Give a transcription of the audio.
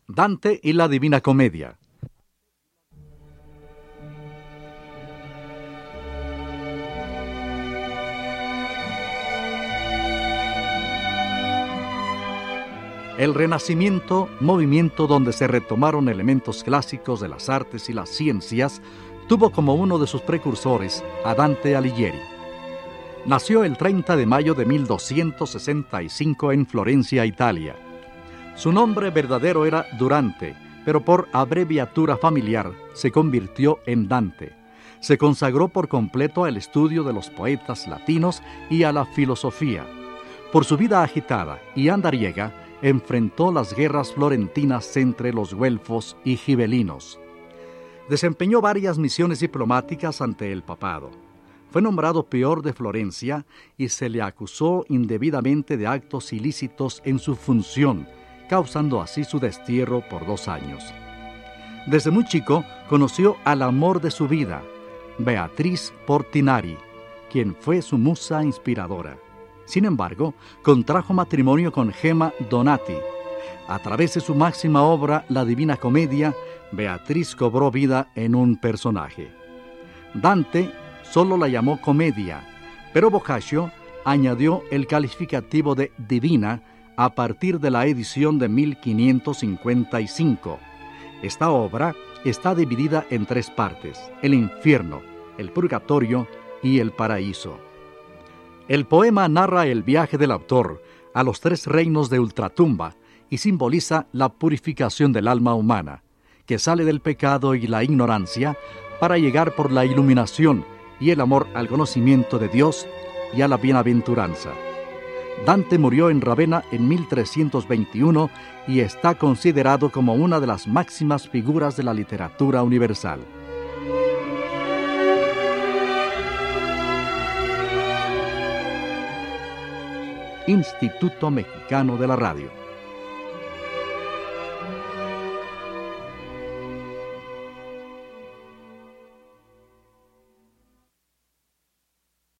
Dante y la Divina Comedia. El Renacimiento, movimiento donde se retomaron elementos clásicos de las artes y las ciencias, tuvo como uno de sus precursores a Dante Alighieri. Nació el 30 de mayo de 1265 en Florencia, Italia. Su nombre verdadero era Durante, pero por abreviatura familiar se convirtió en Dante. Se consagró por completo al estudio de los poetas latinos y a la filosofía. Por su vida agitada y andariega, enfrentó las guerras florentinas entre los güelfos y gibelinos. Desempeñó varias misiones diplomáticas ante el papado. Fue nombrado prior de Florencia y se le acusó indebidamente de actos ilícitos en su función, causando así su destierro por 2 años. Desde muy chico conoció al amor de su vida, Beatriz Portinari, quien fue su musa inspiradora. Sin embargo, contrajo matrimonio con Gemma Donati. A través de su máxima obra, La Divina Comedia, Beatriz cobró vida en un personaje. Dante solo la llamó comedia, pero Boccaccio añadió el calificativo de divina a partir de la edición de 1555. Esta obra está dividida en 3 partes: el infierno, el purgatorio y el paraíso. El poema narra el viaje del autor a los 3 reinos de ultratumba y simboliza la purificación del alma humana, que sale del pecado y la ignorancia para llegar por la iluminación y el amor al conocimiento de Dios y a la bienaventuranza. Dante murió en Ravenna en 1321 y está considerado como una de las máximas figuras de la literatura universal. Instituto Mexicano de la Radio.